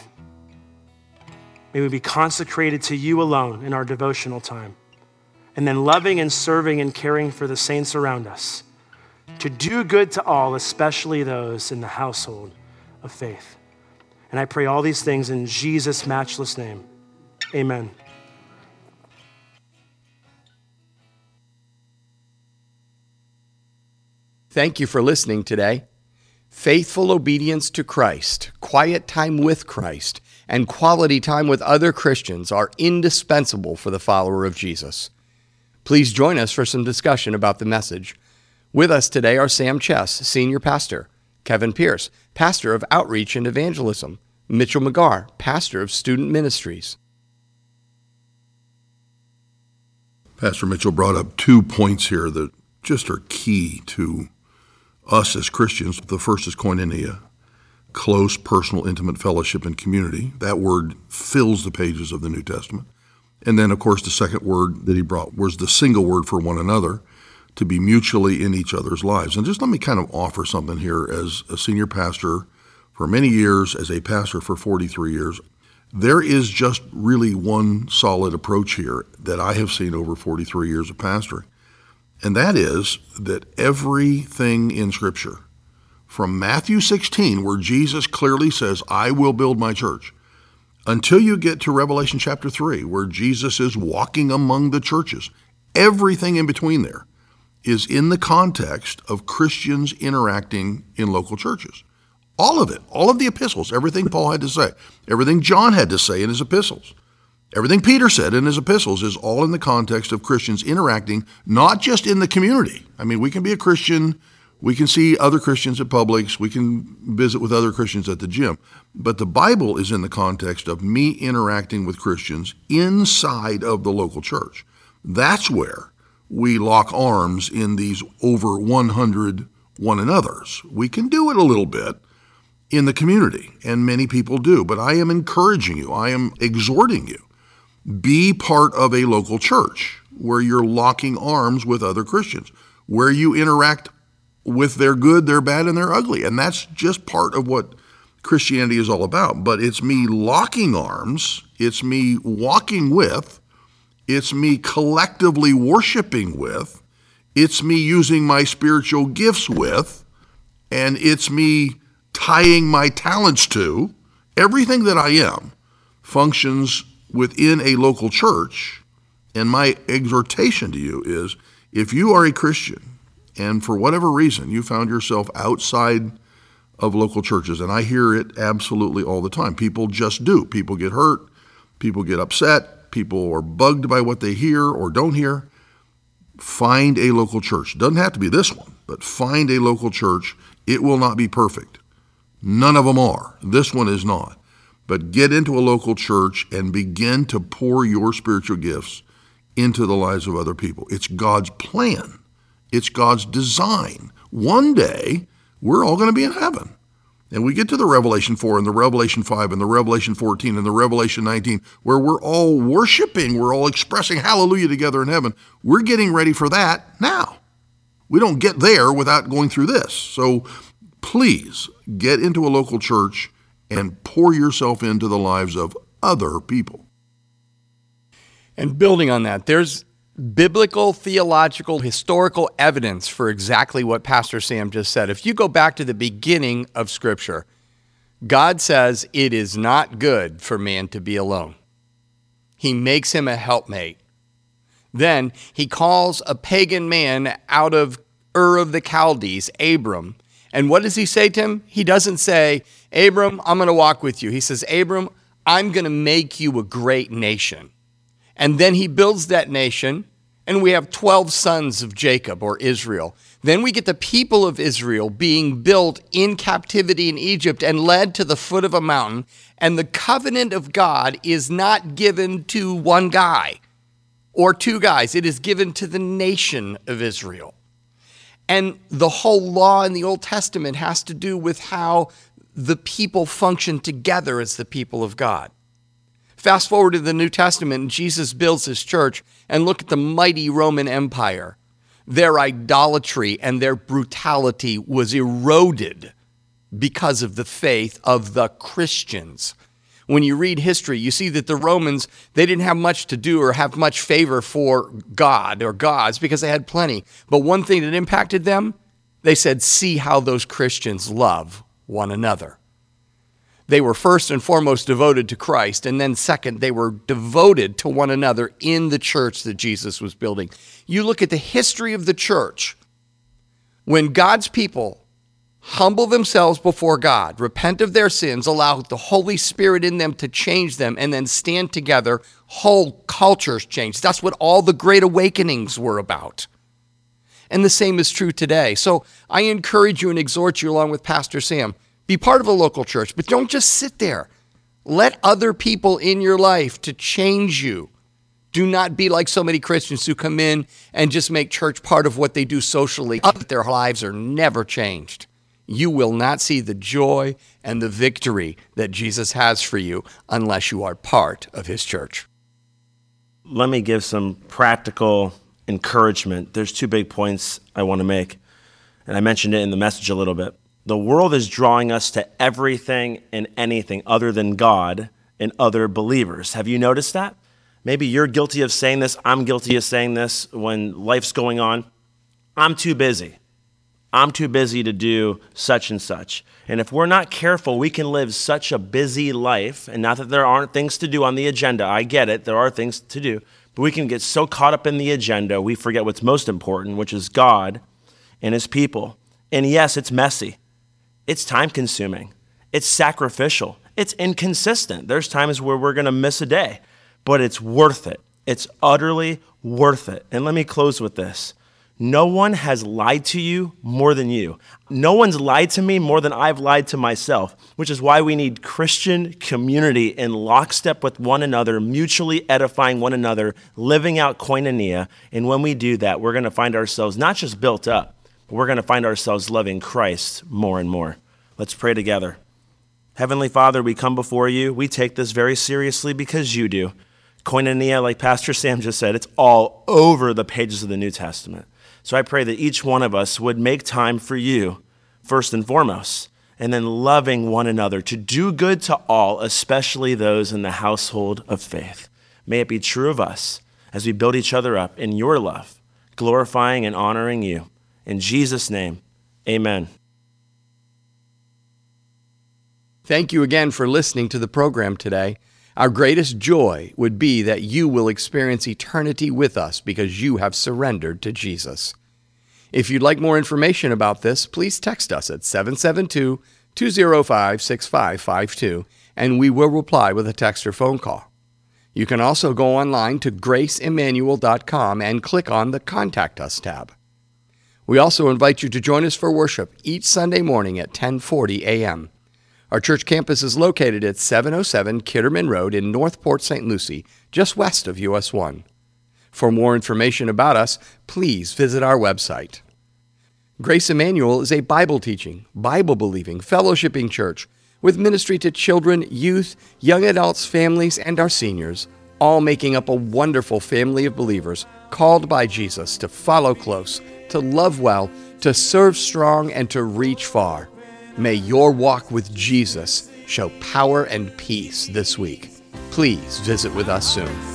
May we be consecrated to you alone in our devotional time, and then loving and serving and caring for the saints around us, to do good to all, especially those in the household of faith. And I pray all these things in Jesus' matchless name. Amen. Thank you for listening today. Faithful obedience to Christ, quiet time with Christ, and quality time with other Christians are indispensable for the follower of Jesus. Please join us for some discussion about the message. With us today are Sam Chess, Senior Pastor, Kevin Pierce, Pastor of Outreach and Evangelism, Mitchell McGarr, Pastor of Student Ministries. Pastor Mitchell brought up two points here that just are key to us as Christians. The first is koinonia, close, personal, intimate fellowship and community. That word fills the pages of the New Testament. And then, of course, the second word that he brought was the single word for one another, to be mutually in each other's lives. And just let me kind of offer something here as a senior pastor for many years, as a pastor for forty-three years. There is just really one solid approach here that I have seen over forty-three years of pastoring. And that is that everything in Scripture, from Matthew sixteen, where Jesus clearly says, I will build my church, until you get to Revelation chapter three, where Jesus is walking among the churches, everything in between there is in the context of Christians interacting in local churches. All of it, all of the epistles, everything Paul had to say, everything John had to say in his epistles, everything Peter said in his epistles is all in the context of Christians interacting, not just in the community. I mean, we can be a Christian, we can see other Christians at Publix, we can visit with other Christians at the gym, but the Bible is in the context of me interacting with Christians inside of the local church. That's where we lock arms in these over one hundred one another's. We can do it a little bit in the community, and many people do, but I am encouraging you, I am exhorting you, be part of a local church where you're locking arms with other Christians, where you interact with their good, their bad, and their ugly. And that's just part of what Christianity is all about. But it's me locking arms, it's me walking with, it's me collectively worshiping with, it's me using my spiritual gifts with, and it's me tying my talents to. Everything that I am functions within a local church. And my exhortation to you is, if you are a Christian and for whatever reason you found yourself outside of local churches, and I hear it absolutely all the time, people just do. People get hurt, people get upset, people are bugged by what they hear or don't hear. Find a local church. Doesn't have to be this one, but find a local church. It will not be perfect. None of them are. This one is not. But get into a local church and begin to pour your spiritual gifts into the lives of other people. It's God's plan. It's God's design. One day, we're all going to be in heaven. And we get to the Revelation four and the Revelation five and the Revelation fourteen and the Revelation nineteen, where we're all worshiping, we're all expressing hallelujah together in heaven. We're getting ready for that now. We don't get there without going through this. So please get into a local church and pour yourself into the lives of other people. And building on that, there's biblical, theological, historical evidence for exactly what Pastor Sam just said. If you go back to the beginning of Scripture, God says it is not good for man to be alone. He makes him a helpmate. Then he calls a pagan man out of Ur of the Chaldees, Abram. And what does he say to him? He doesn't say, Abram, I'm going to walk with you. He says, Abram, I'm going to make you a great nation. And then he builds that nation, and we have twelve sons of Jacob, or Israel. Then we get the people of Israel being built in captivity in Egypt and led to the foot of a mountain. And the covenant of God is not given to one guy or two guys. It is given to the nation of Israel. And the whole law in the Old Testament has to do with how the people function together as the people of God. Fast forward to the New Testament, and Jesus builds his church, and look at the mighty Roman Empire. Their idolatry and their brutality was eroded because of the faith of the Christians. When you read history, you see that the Romans, they didn't have much to do or have much favor for God or gods because they had plenty. But one thing that impacted them, they said, see how those Christians love one another. They were first and foremost devoted to Christ, and then second, they were devoted to one another in the church that Jesus was building. You look at the history of the church. When God's people humble themselves before God, repent of their sins, allow the Holy Spirit in them to change them, and then stand together, whole cultures change. That's what all the great awakenings were about. And the same is true today. So I encourage you and exhort you, along with Pastor Sam, be part of a local church, but don't just sit there. Let other people in your life to change you. Do not be like so many Christians who come in and just make church part of what they do socially. Their lives are never changed. You will not see the joy and the victory that Jesus has for you unless you are part of his church. Let me give some practical encouragement. There's two big points I want to make, and I mentioned it in the message a little bit. The world is drawing us to everything and anything other than God and other believers. Have you noticed that? Maybe you're guilty of saying this. I'm guilty of saying this when life's going on. I'm too busy. I'm too busy to do such and such. And if we're not careful, we can live such a busy life. And not that there aren't things to do on the agenda. I get it. There are things to do. But we can get so caught up in the agenda, we forget what's most important, which is God and his people. And yes, it's messy. It's time-consuming. It's sacrificial. It's inconsistent. There's times where we're going to miss a day. But it's worth it. It's utterly worth it. And let me close with this. No one has lied to you more than you. No one's lied to me more than I've lied to myself, which is why we need Christian community in lockstep with one another, mutually edifying one another, living out koinonia. And when we do that, we're going to find ourselves not just built up, but we're going to find ourselves loving Christ more and more. Let's pray together. Heavenly Father, we come before you. We take this very seriously because you do. Koinonia, like Pastor Sam just said, it's all over the pages of the New Testament. So I pray that each one of us would make time for you, first and foremost, and then loving one another to do good to all, especially those in the household of faith. May it be true of us as we build each other up in your love, glorifying and honoring you. In Jesus' name, amen. Thank you again for listening to the program today. Our greatest joy would be that you will experience eternity with us because you have surrendered to Jesus. If you'd like more information about this, please text us at seven seven two, two zero five, six five five two, and we will reply with a text or phone call. You can also go online to grace emmanuel dot com and click on the Contact Us tab. We also invite you to join us for worship each Sunday morning at ten forty a.m. Our church campus is located at seven oh seven Kitterman Road in North Port Saint Lucie, just west of U S one. For more information about us, please visit our website. Grace Emmanuel is a Bible-teaching, Bible-believing, fellowshipping church with ministry to children, youth, young adults, families, and our seniors, all making up a wonderful family of believers called by Jesus to follow close, to love well, to serve strong, and to reach far. May your walk with Jesus show power and peace this week. Please visit with us soon.